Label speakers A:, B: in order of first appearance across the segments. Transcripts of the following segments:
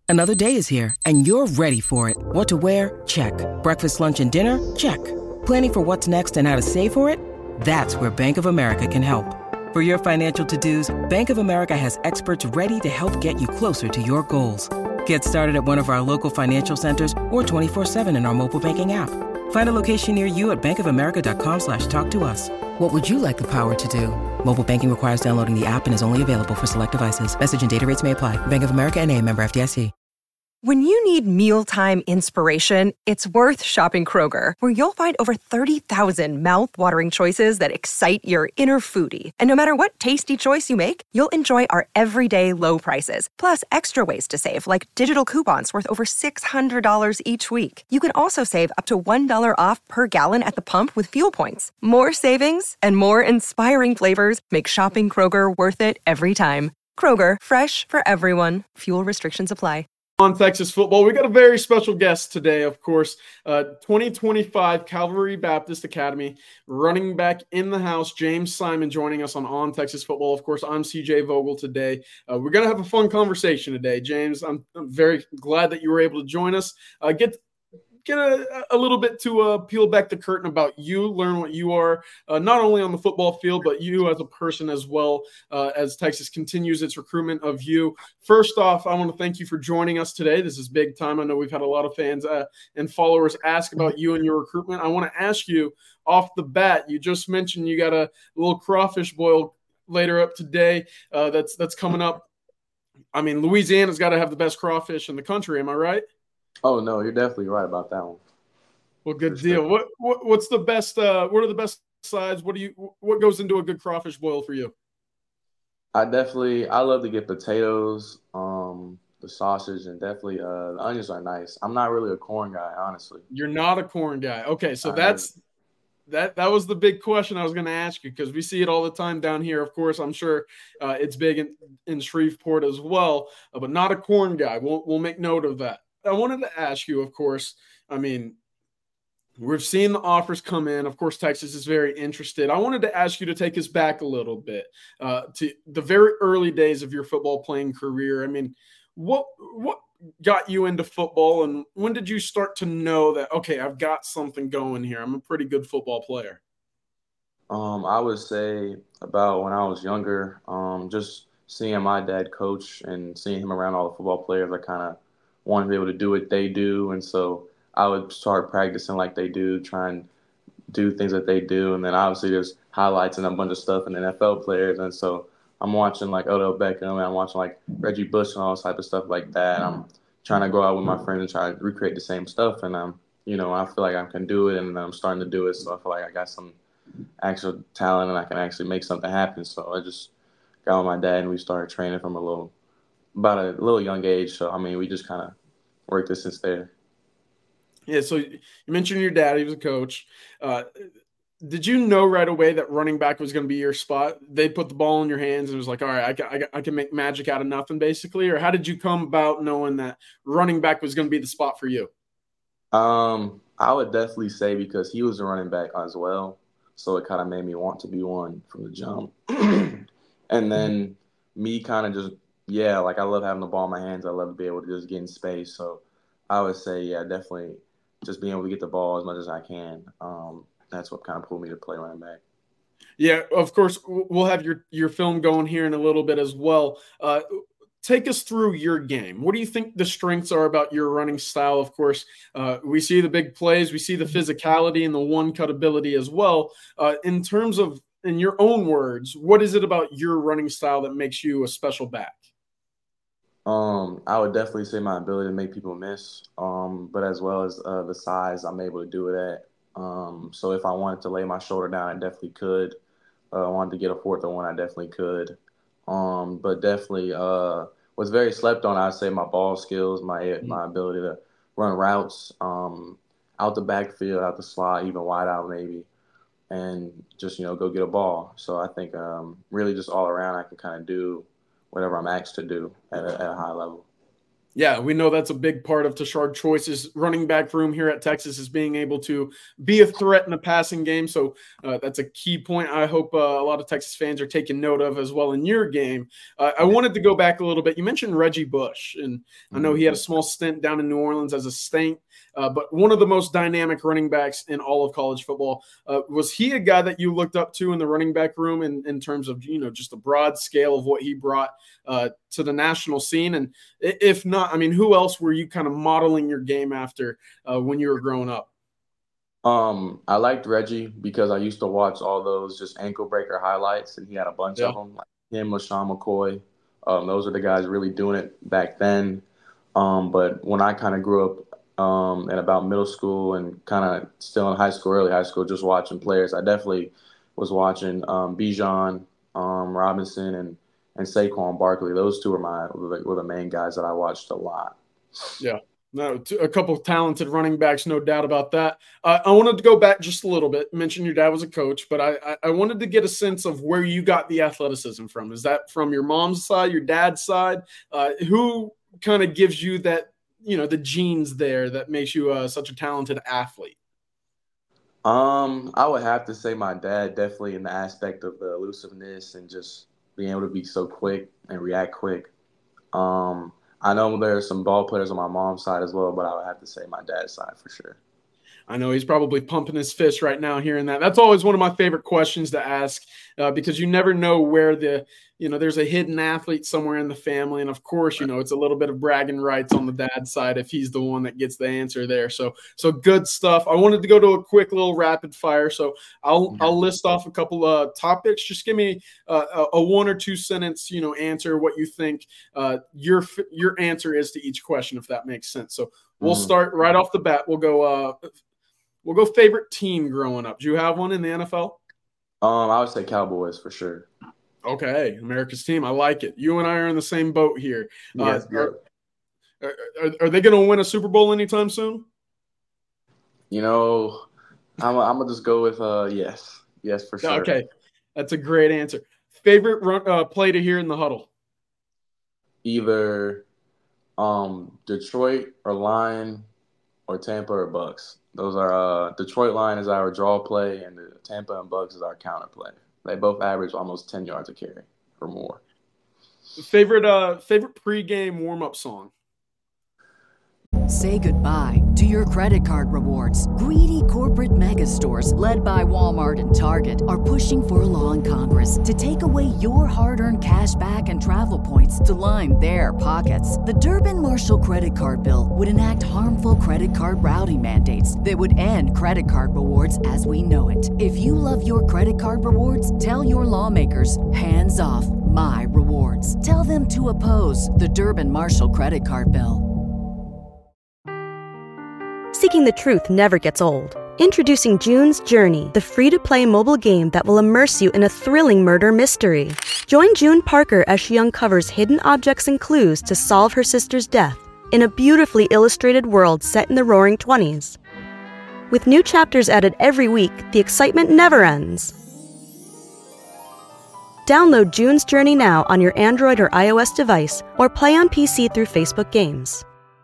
A: Another day is here, and you're ready for it. What to wear? Check. Breakfast, lunch, and dinner? Check. Planning for what's next and how to save for it? That's where Bank of America can help. For your financial to-dos, Bank of America has experts ready to help get you closer to your goals. Get started at one of our local financial centers or 24/7 in our mobile banking app. Find a location near you at bankofamerica.com/talktous. What would you like the power to do? Mobile banking requires downloading the app and is only available for select devices. Message and data rates may apply. Bank of America N.A., member FDIC.
B: When you need mealtime inspiration, it's worth shopping Kroger, where you'll find over 30,000 mouth-watering choices that excite your inner foodie. And no matter what tasty choice you make, you'll enjoy our everyday low prices, plus extra ways to save, like digital coupons worth over $600 each week. You can also save up to $1 off per gallon at the pump with fuel points. More savings and more inspiring flavors make shopping Kroger worth it every time. Kroger, fresh for everyone. Fuel restrictions apply.
C: On Texas football, we got a very special guest today, of course. 2025 Calvary Baptist Academy running back in the house, James Simon, joining us on Texas football. Of course, I'm CJ Vogel today. We're going to have a fun conversation today, James. I'm very glad that you were able to join us. Get a little bit to peel back the curtain about you, learn what you are, not only on the football field, but you as a person as well, as Texas continues its recruitment of you. First off, I want to thank you for joining us today. This is big time. I know we've had a lot of fans and followers ask about you and your recruitment. I want to ask you off the bat, you just mentioned you got a little crawfish boil later up today that's coming up. I mean, Louisiana's got to have the best crawfish in the country. Am I right?
D: Oh, no, you're definitely right about that one.
C: Well, good deal. What's the best? What are the best sides? What goes into a good crawfish boil for you?
D: I love to get potatoes, the sausage, and definitely the onions are nice. I'm not really a corn guy, honestly.
C: You're not a corn guy. Okay, so that was the big question I was going to ask you, because we see it all the time down here. Of course, I'm sure it's big in Shreveport as well, but not a corn guy. We'll make note of that. I wanted to ask you, of course, I mean, we've seen the offers come in. Of course, Texas is very interested. I wanted to ask you to take us back a little bit to the very early days of your football playing career. I mean, what got you into football, and when did you start to know that, okay, I've got something going here? I'm a pretty good football player.
D: I would say about when I was younger, just seeing my dad coach and seeing him around all the football players, I kind of wanted to be able to do what they do. And so I would start practicing like they do, try and do things that they do. And then obviously there's highlights and a bunch of stuff in NFL players. And so I'm watching like Odell Beckham, and I'm watching like Reggie Bush and all this type of stuff like that. I'm trying to go out with my friends and try to recreate the same stuff. And I feel like I can do it, and I'm starting to do it. So I feel like I got some actual talent and I can actually make something happen. So I just got with my dad and we started training from about a little young age. So, I mean, we just kind of worked it since there.
C: Yeah, so you mentioned your dad. He was a coach. Did you know right away that running back was going to be your spot? They put the ball in your hands and it was like, all right, I can make magic out of nothing, basically? Or how did you come about knowing that running back was going to be the spot for you?
D: I would definitely say because he was a running back as well. So it kind of made me want to be one from the jump. And then me kind of just, like I love having the ball in my hands. I love to be able to just get in space. So I would say, definitely just being able to get the ball as much as I can. That's what kind of pulled me to play running back.
C: Yeah, of course, we'll have your film going here in a little bit as well. Take us through your game. What do you think the strengths are about your running style? Of course, we see the big plays, we see the physicality and the one-cut ability as well. In terms of, in your own words, what is it about your running style that makes you a special back?
D: I would definitely say my ability to make people miss, but as well as the size I'm able to do it at. So if I wanted to lay my shoulder down, I definitely could. I wanted to get a fourth and one, I definitely could. But definitely was very slept on. I'd say my ball skills, my ability to run routes, out the backfield, out the slot, even wide out maybe, and just go get a ball. So I think really just all around I can kind of do whatever I'm asked to do at a high level.
C: Yeah, we know that's a big part of Tashard Choice's running back room here at Texas is being able to be a threat in the passing game. So that's a key point I hope a lot of Texas fans are taking note of as well in your game. I wanted to go back a little bit. You mentioned Reggie Bush, and I know he had a small stint down in New Orleans as a Saint, but one of the most dynamic running backs in all of college football. Was he a guy that you looked up to in the running back room in terms of, just a broad scale of what he brought to the national scene? And if not, I mean, who else were you kind of modeling your game after when you were growing up?
D: I liked Reggie because I used to watch all those just ankle breaker highlights, and he had a bunch of them, like him, LaShawn McCoy. Those are the guys really doing it back then. But when I kind of grew up in about middle school and kind of still in high school, early high school, just watching players, I definitely was watching Bijan Robinson and Saquon Barkley. Those two were the main guys that I watched a lot.
C: Yeah. No, a couple of talented running backs, no doubt about that. I wanted to go back just a little bit. Mention your dad was a coach, but I wanted to get a sense of where you got the athleticism from. Is that from your mom's side, your dad's side? Who kind of gives you that, the genes there that makes you such a talented athlete?
D: I would have to say my dad, definitely in the aspect of the elusiveness and just being able to be so quick and react quick. I know there are some ball players on my mom's side as well, but I would have to say my dad's side for sure.
C: I know he's probably pumping his fist right now hearing that. That's always one of my favorite questions to ask because you never know where there's a hidden athlete somewhere in the family. And of course, it's a little bit of bragging rights on the dad's side if he's the one that gets the answer there. So good stuff. I wanted to go to a quick little rapid fire. So I'll list off a couple of topics. Just give me a 1 or 2 sentence, answer what you think your answer is to each question, if that makes sense. So we'll start right off the bat. We'll go favorite team growing up. Do you have one in the NFL?
D: I would say Cowboys for sure.
C: Okay, America's team. I like it. You and I are in the same boat here.
D: Yes,
C: are they going to win a Super Bowl anytime soon?
D: I'm going to just go with yes. Yes, for sure.
C: Okay, that's a great answer. Favorite play to hear in the huddle?
D: Either Detroit or Lion or Tampa or Bucks. Those are Detroit Lion is our draw play, and the Tampa and Bucks is our counter play. They both average almost 10 yards a carry or more.
C: Favorite pregame warm-up song?
E: Say goodbye to your credit card rewards. Greedy corporate mega stores, led by Walmart and Target, are pushing for a law in Congress to take away your hard-earned cash back and travel points to line their pockets. The Durbin-Marshall credit card bill would enact harmful credit card routing mandates that would end credit card rewards as we know it. If you love your credit card rewards, tell your lawmakers, hands off my rewards. Tell them to oppose the Durbin-Marshall credit card bill.
F: Seeking the truth never gets old. Introducing June's Journey, the free-to-play mobile game that will immerse you in a thrilling murder mystery. Join June Parker as she uncovers hidden objects and clues to solve her sister's death in a beautifully illustrated world set in the Roaring '20s. With new chapters added every week, the excitement never ends. Download June's Journey now on your Android or iOS device, or play on PC through Facebook Games.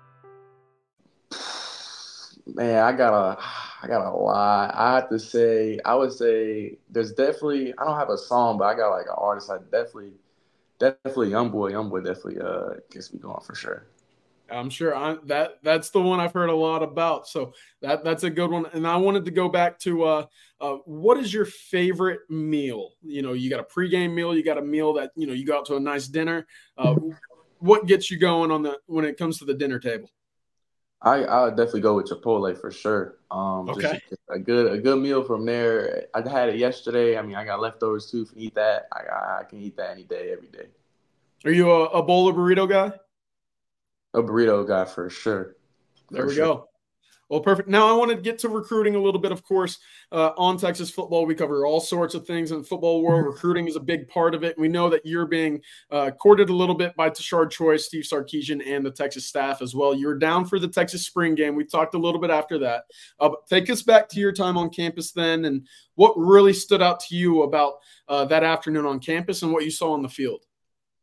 D: Man, I got a lot. I would say there's definitely, I don't have a song, but I got like an artist. I definitely Youngboy. Youngboy definitely gets me going for sure.
C: I'm sure that's the one I've heard a lot about. So that's a good one. And I wanted to go back to what is your favorite meal? You got a pregame meal, you got a meal that you go out to a nice dinner. What gets you going when it comes to the dinner table?
D: I would definitely go with Chipotle for sure.
C: Okay.
D: Just a good meal from there. I had it yesterday. I mean, I got leftovers too. If you eat that, I can eat that any day, every day.
C: Are you a bowl or burrito guy?
D: A burrito guy for sure.
C: There we go. Well, perfect. Now I want to get to recruiting a little bit, of course. On Texas football, we cover all sorts of things in the football world. Recruiting is a big part of it. We know that you're being courted a little bit by Tashard Choice, Steve Sarkisian, and the Texas staff as well. You were down for the Texas spring game. We talked a little bit after that. But take us back to your time on campus then, and what really stood out to you about that afternoon on campus and what you saw on the field.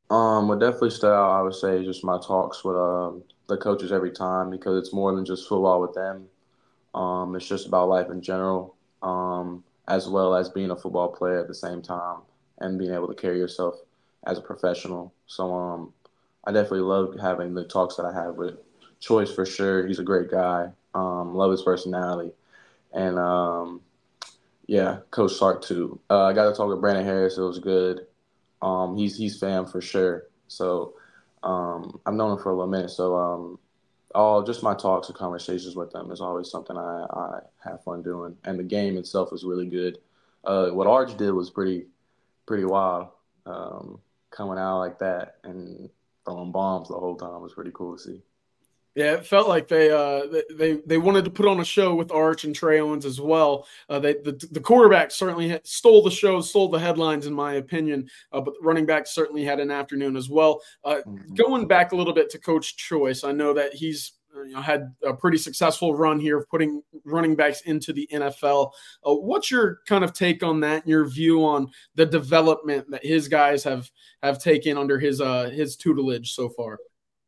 D: What definitely stood out, I would say, just my talks with the coaches every time because it's more than just football with them. It's just about life in general, as well as being a football player at the same time and being able to carry yourself as a professional. So I definitely love having the talks that I have with Choice for sure. He's a great guy. Love his personality. And yeah, Coach Sark too. I got to talk with Brandon Harris. It was good. He's fam for sure. So I've known him for a little minute. So all just my talks and conversations with them is always something I have fun doing. And the game itself is really good. What Arch did was pretty wild. Coming out like that and throwing bombs the whole time was pretty cool to see.
C: Yeah, it felt like they wanted to put on a show with Arch and Trey Owens as well. The quarterback certainly stole the show, stole the headlines, in my opinion. But the running back certainly had an afternoon as well. Going back a little bit to Coach Choice, I know that he's had a pretty successful run here of putting running backs into the NFL. What's your kind of take on that and your view on the development that his guys have taken under his tutelage so far?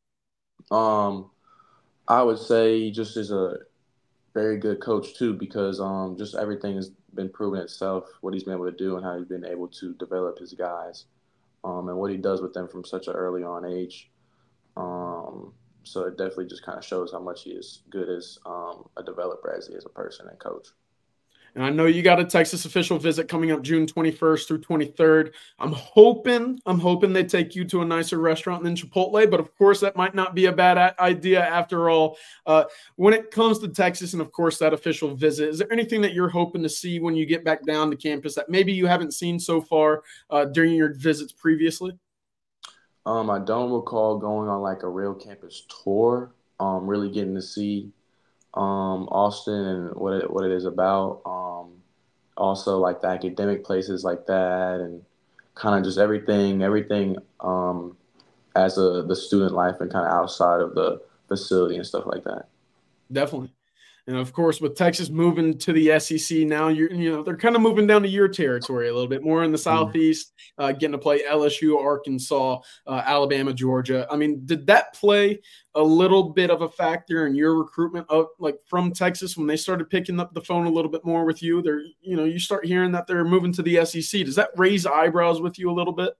D: I would say he just is a very good coach too, because just everything has been proven itself, what he's been able to do and how he's been able to develop his guys, and what he does with them from such an early on age. So it definitely just kind of shows how much he is good as a developer as he is a person and coach.
C: And I know you got a Texas official visit coming up June 21st through 23rd. I'm hoping they take you to a nicer restaurant than Chipotle, but of course that might not be a bad idea after all. When it comes to Texas and of course that official visit, is there anything that you're hoping to see when you get back down to campus that maybe you haven't seen so far during your visits previously?
D: I don't recall going on like a real campus tour, really getting to see Austin and what it is about. Also like the academic places like that, and kind of just everything as the student life and kind of outside of the facility and stuff like that.
C: Definitely. And of course, with Texas moving to the SEC now, they're kind of moving down to your territory a little bit more in the Southeast, getting to play LSU, Arkansas, Alabama, Georgia. I mean, did that play a little bit of a factor in your recruitment from Texas when they started picking up the phone a little bit more with you? You start hearing that they're moving to the SEC. Does that raise eyebrows with you a little bit?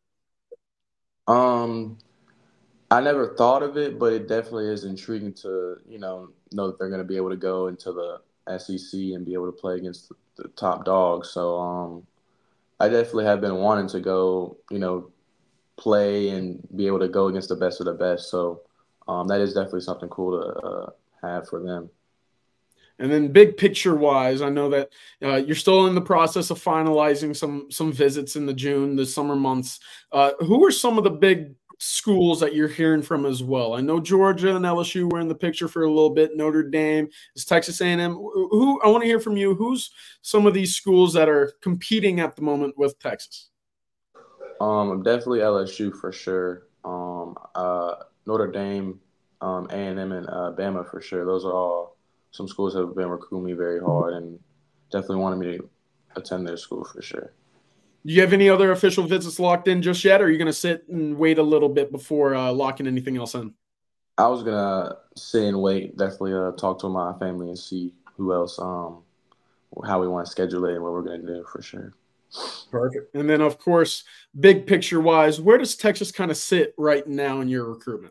D: I never thought of it, but it definitely is intriguing to, know that they're going to be able to go into the SEC and be able to play against the top dogs. So I definitely have been wanting to go, play and be able to go against the best of the best. So that is definitely something cool to have for them.
C: And then big picture wise, I know that you're still in the process of finalizing some visits in the summer months. Who are some of the big schools that you're hearing from as well? I know Georgia and LSU were in the picture for a little bit. Notre Dame, is Texas A&M. Who I want to hear from you. Who's some of these schools that are competing at the moment with Texas?
D: Definitely LSU for sure. Notre Dame, A&M, and Bama for sure. Those are all some schools that have been recruiting me very hard and definitely wanted me to attend their school for sure.
C: Do you have any other official visits locked in just yet, or are you going to sit and wait a little bit before locking anything else in?
D: I was going to sit and wait, definitely talk to my family and see who else, how we want to schedule it and what we're going to do for sure.
C: Perfect. And then, of course, big picture-wise, where does Texas kind of sit right now in your recruitment?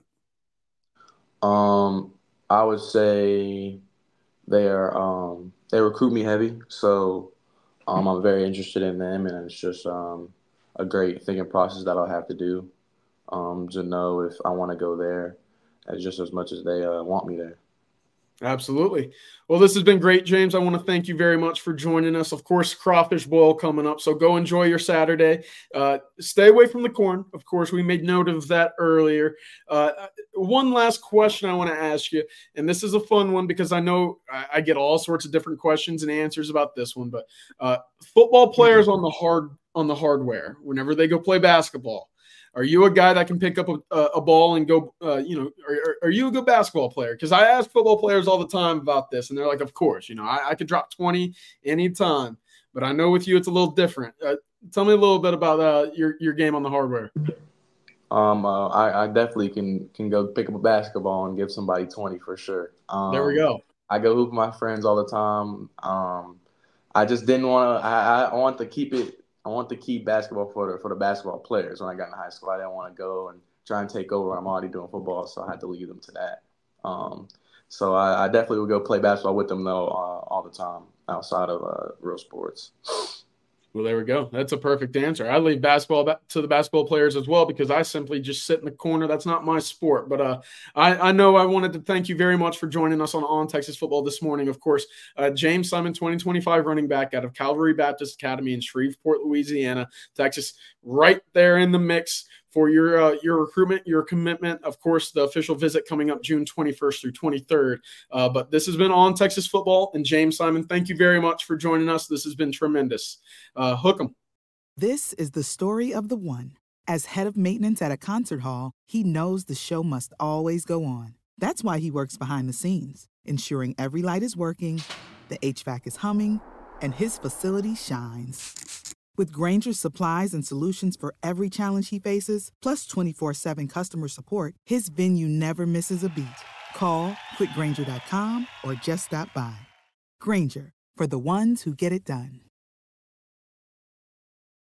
D: I would say they recruit me heavy, so I'm very interested in them, and it's just a great thinking process that I'll have to do to know if I want to go there just as much as they want me there.
C: Absolutely. Well, this has been great, James. I want to thank you very much for joining us. Of course, crawfish boil coming up, so go enjoy your Saturday. Stay away from the corn. Of course, we made note of that earlier. One last question I want to ask you, and this is a fun one because I know I get all sorts of different questions and answers about this one, but football players on the hardware, whenever they go play basketball, are you a guy that can pick up a ball and go, are you a good basketball player? Because I ask football players all the time about this, and they're like, of course, I could drop 20 anytime. But I know with you, it's a little different. Tell me a little bit about your game on the hardware.
D: I definitely can go pick up a basketball and give somebody 20 for sure.
C: There we go.
D: I go hoop with my friends all the time. I just didn't want to. I want to keep it. I want to keep basketball for the basketball players. When I got in high school, I didn't want to go and try and take over. I'm already doing football, so I had to leave them to that. So I definitely would go play basketball with them though all the time outside of real sports.
C: Well, there we go. That's a perfect answer. I leave basketball to the basketball players as well because I simply just sit in the corner. That's not my sport. But I know I wanted to thank you very much for joining us on Texas Football this morning. Of course, James Simon, 2025 running back out of Calvary Baptist Academy in Shreveport, Louisiana, Texas, right there in the mix for your recruitment, your commitment. Of course, the official visit coming up June 21st through 23rd. But this has been On Texas Football. And James Simon, thank you very much for joining us. This has been tremendous. Hook 'em.
G: This is the story of the one. As head of maintenance at a concert hall, he knows the show must always go on. That's why he works behind the scenes, ensuring every light is working, the HVAC is humming, and his facility shines. With Grainger's supplies and solutions for every challenge he faces, plus 24/7 customer support, his venue never misses a beat. Call quickgrainger.com or just stop by. Grainger, for the ones who get it done.